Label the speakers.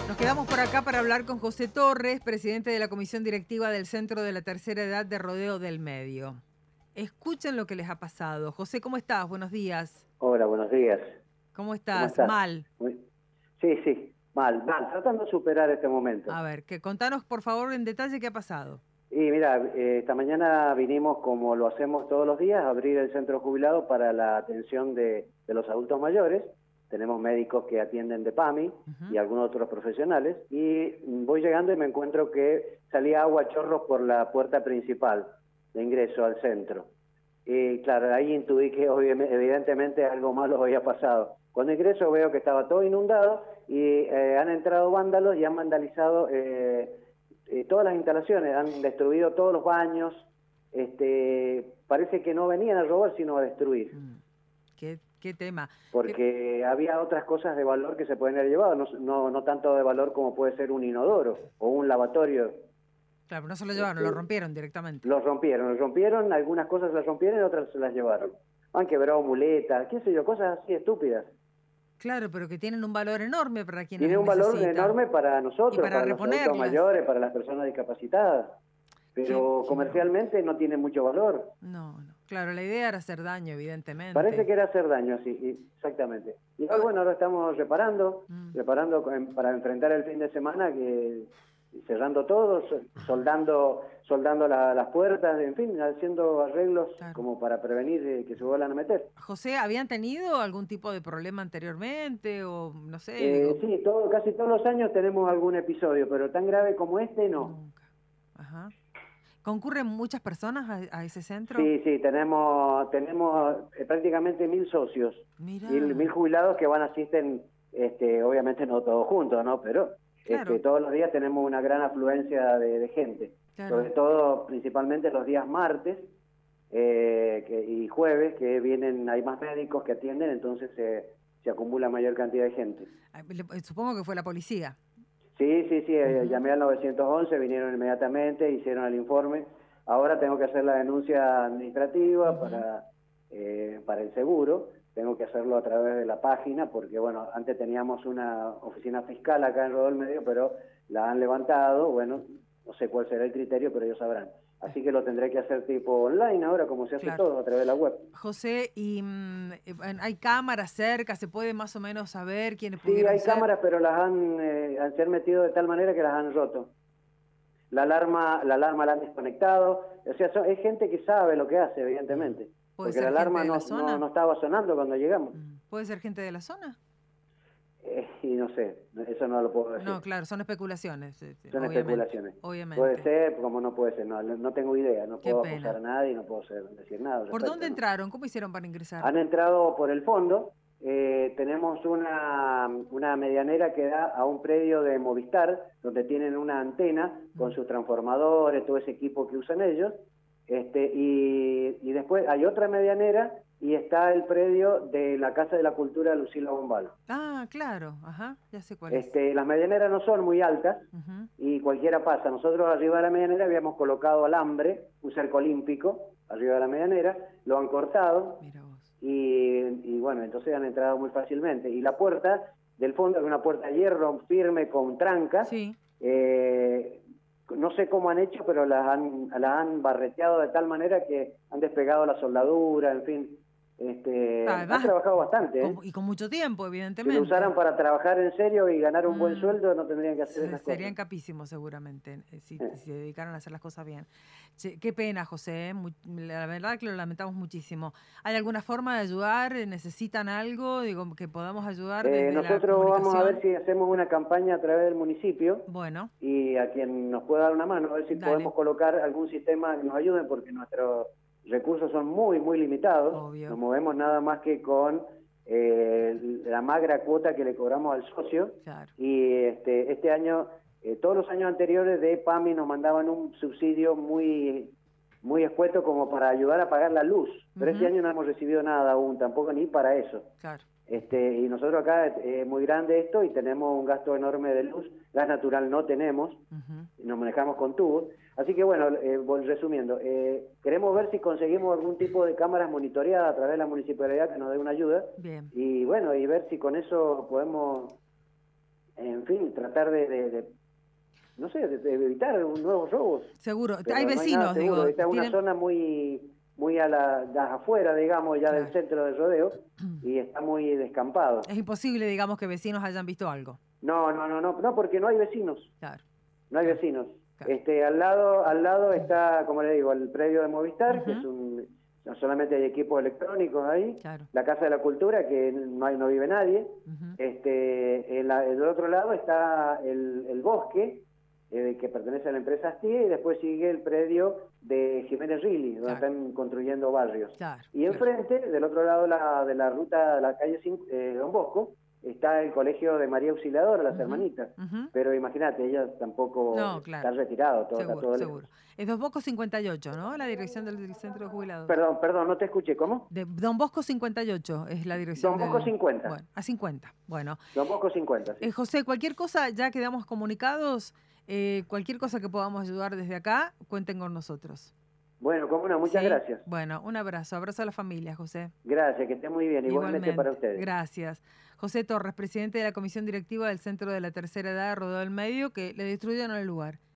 Speaker 1: Nos quedamos por acá para hablar con José Torres, presidente de la Comisión Directiva del Centro de la Tercera Edad de Rodeo del Medio. Escuchen lo que les ha pasado. José, ¿cómo estás? Buenos días.
Speaker 2: Hola, buenos días.
Speaker 1: ¿Cómo
Speaker 2: ¿Cómo
Speaker 1: estás?
Speaker 2: estás?
Speaker 1: Mal.
Speaker 2: Sí, mal, tratando de superar este momento.
Speaker 1: A ver, contanos por favor en detalle qué ha pasado.
Speaker 2: Y mira, esta mañana vinimos, como lo hacemos todos los días, a abrir el centro jubilado para la atención de los adultos mayores. Tenemos médicos que atienden de PAMI y algunos otros profesionales. Y voy llegando y me encuentro que salía agua a chorros por la puerta principal de ingreso al centro. Y claro, ahí intuí que evidentemente algo malo había pasado. Cuando ingreso veo que estaba todo inundado y han entrado vándalos y han vandalizado todas las instalaciones, han destruido todos los baños. Parece que no venían a robar, sino a destruir.
Speaker 1: ¿Qué tema?
Speaker 2: Porque había otras cosas de valor que se pueden haber llevado, no tanto de valor como puede ser un inodoro o un lavatorio.
Speaker 1: Claro, no se lo llevaron, lo rompieron directamente.
Speaker 2: Los rompieron, algunas cosas las rompieron y otras se las llevaron. Han quebrado muletas, qué sé yo, cosas así estúpidas.
Speaker 1: Claro, pero que tienen un valor enorme para quienes
Speaker 2: Tiene un valor
Speaker 1: necesitan.
Speaker 2: enorme para nosotros,
Speaker 1: Y para
Speaker 2: los adultos mayores, para las personas discapacitadas. Pero comercialmente no tiene mucho valor.
Speaker 1: No. Claro, la idea era hacer daño, evidentemente.
Speaker 2: Parece que era hacer daño, sí, exactamente. Y bueno, ahora estamos reparando para enfrentar el fin de semana, que cerrando todo, soldando las puertas, en fin, haciendo arreglos como para prevenir que se vuelvan a meter.
Speaker 1: José, ¿habían tenido algún tipo de problema anteriormente o no sé?
Speaker 2: Sí, casi todos los años tenemos algún episodio, pero tan grave como este no.
Speaker 1: Nunca. Ajá. ¿Concurren muchas personas a ese centro?
Speaker 2: Sí, tenemos prácticamente 1000 socios, mil jubilados que asisten, obviamente no todos juntos, ¿no? Pero todos los días tenemos una gran afluencia de gente, sobre todo principalmente los días martes y jueves, que hay más médicos que atienden, entonces se acumula mayor cantidad de gente.
Speaker 1: Supongo que fue la policía.
Speaker 2: Sí, llamé al 911, vinieron inmediatamente, hicieron el informe. Ahora tengo que hacer la denuncia administrativa para el seguro. Tengo que hacerlo a través de la página porque, bueno, antes teníamos una oficina fiscal acá en Rodeo del Medio, pero la han levantado. Bueno, no sé cuál será el criterio, pero ellos sabrán. Así que lo tendré que hacer tipo online ahora, como se hace todo, a través de la web.
Speaker 1: José, ¿y hay cámaras cerca? ¿Se puede más o menos saber quiénes pudieron ser?
Speaker 2: Sí, hay cámaras, pero se han metido de tal manera que las han roto. La alarma la han desconectado. O sea, es gente que sabe lo que hace, evidentemente. Porque la alarma no estaba sonando cuando llegamos.
Speaker 1: ¿Puede ser gente de la zona?
Speaker 2: Y no sé, eso no lo puedo decir.
Speaker 1: No, claro, son especulaciones.
Speaker 2: Son especulaciones.
Speaker 1: Obviamente.
Speaker 2: Puede ser, como no puede ser. No tengo idea, no puedo acusar a nadie, no puedo decir nada.
Speaker 1: ¿Por dónde entraron? ¿Cómo hicieron para ingresar?
Speaker 2: Han entrado por el fondo. Tenemos una medianera que da a un predio de Movistar, donde tienen una antena con sus transformadores, todo ese equipo que usan ellos. Y después hay otra medianera y está el predio de la Casa de la Cultura de Lucila Bombal.
Speaker 1: Ah, claro, ya sé cuál es.
Speaker 2: Las medianeras no son muy altas y cualquiera pasa. Nosotros arriba de la medianera habíamos colocado alambre, un cerco olímpico arriba de la medianera, lo han cortado.
Speaker 1: Mira vos.
Speaker 2: Y bueno, entonces han entrado muy fácilmente. Y la puerta del fondo es una puerta de hierro firme con trancas.
Speaker 1: Sí.
Speaker 2: No sé cómo han hecho, pero las han barreteado de tal manera que han despegado la soldadura, en fin. Han trabajado bastante.
Speaker 1: Y con mucho tiempo, evidentemente.
Speaker 2: Si lo usaran para trabajar en serio y ganar un buen sueldo, no tendrían que hacer esas cosas.
Speaker 1: Serían capísimos, seguramente, si se dedicaran a hacer las cosas bien. Qué pena, José. La verdad que lo lamentamos muchísimo. ¿Hay alguna forma de ayudar? ¿Necesitan algo? Digo, que podamos ayudar desde
Speaker 2: nosotros
Speaker 1: la
Speaker 2: vamos a ver si hacemos una campaña a través del municipio.
Speaker 1: Bueno.
Speaker 2: Y a quien nos pueda dar una mano, a ver si podemos colocar algún sistema que nos ayude, porque nuestros recursos son muy, muy limitados.
Speaker 1: Obvio.
Speaker 2: Nos movemos nada más que con la magra cuota que le cobramos al socio.
Speaker 1: Claro.
Speaker 2: Y este año, todos los años anteriores de PAMI nos mandaban un subsidio muy escueto como para ayudar a pagar la luz. Pero este año no hemos recibido nada aún, tampoco ni para eso.
Speaker 1: Claro.
Speaker 2: Y nosotros acá es muy grande esto y tenemos un gasto enorme de luz. Gas natural no tenemos, nos manejamos con tubos. Así que bueno, resumiendo, queremos ver si conseguimos algún tipo de cámaras monitoreadas a través de la municipalidad que nos dé una ayuda.
Speaker 1: Bien.
Speaker 2: Y bueno, y ver si con eso podemos en fin, tratar no sé, de evitar nuevos robos.
Speaker 1: Seguro.
Speaker 2: Pero
Speaker 1: Hay
Speaker 2: no
Speaker 1: vecinos,
Speaker 2: nada seguro.
Speaker 1: digo,
Speaker 2: Esta es una zona muy a las afuera, digamos, ya del centro del rodeo, y está muy descampado.
Speaker 1: Es imposible, digamos, que vecinos hayan visto algo.
Speaker 2: No, porque no hay vecinos.
Speaker 1: Claro.
Speaker 2: No hay vecinos.
Speaker 1: Claro.
Speaker 2: Al lado está, como le digo, el predio de Movistar, que es no solamente hay equipos electrónicos ahí,
Speaker 1: Claro.
Speaker 2: la Casa de la Cultura, que no vive nadie. Del otro lado está el bosque, que pertenece a la empresa Astie, y después sigue el predio de Jiménez Rilli, donde están construyendo barrios.
Speaker 1: Claro,
Speaker 2: y enfrente, del otro lado de la ruta de la calle Don Bosco, está el colegio de María Auxiliadora, las hermanitas. Pero imagínate, ellas tampoco están retirados, está todo
Speaker 1: seguro. Es Don Bosco 58, ¿no? La dirección del centro de jubilados.
Speaker 2: Perdón, no te escuché, ¿cómo?
Speaker 1: De Don Bosco 58 es la dirección.
Speaker 2: Don Bosco 50.
Speaker 1: Bueno, a 50, bueno.
Speaker 2: Don Bosco 50, sí.
Speaker 1: José, cualquier cosa, ya quedamos comunicados, cualquier cosa que podamos ayudar desde acá, cuenten con nosotros.
Speaker 2: Bueno, cómo no, muchas gracias.
Speaker 1: Bueno, un abrazo a la familia, José.
Speaker 2: Gracias, que esté muy bien, igualmente para ustedes.
Speaker 1: Gracias. José Torres, presidente de la Comisión Directiva del Centro de la Tercera Edad, Rodeo del Medio, que le destruyeron el lugar.